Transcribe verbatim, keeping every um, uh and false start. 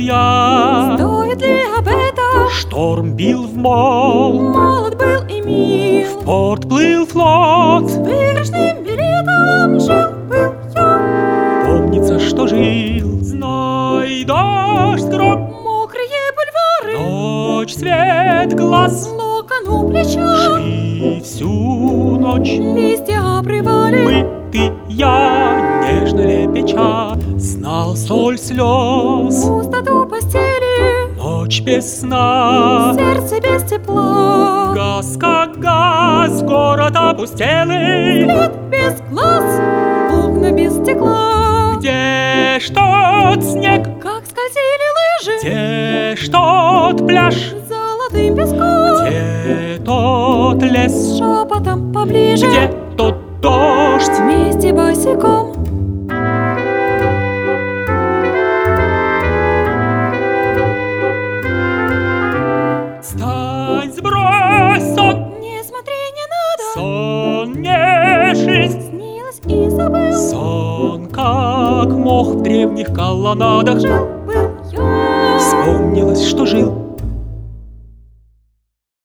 я. Стоит ли об этом? Шторм бил в мол, Молод был и мил, в порт плыл флот. с выигрышным билетом жил-был я. Помнится, что жил, знай, дождь, гром, Мокрые бульвары, ночь, свет, глаз. локон у плеча, Шли всю ночь листья обрывали. мы, ты, я, нежно лепеча. Знал соль слез, Пустоту постели, ночь без сна. сердце без тепла, Газ как газ, город опустелый. свет без глаз, окна без стекла. Где ж тот снег, Как скользили лыжи где ж тот пляж, золотым песком, где тот лес, шепотом поближе, где тот дождь. вместе босиком. Встань, сбрось сон, Не смотри, не надо, сон не жизнь. снилось и забыл. Сон, как мох в древних колоннадах. Жил-был я, Вспомнилось, что жил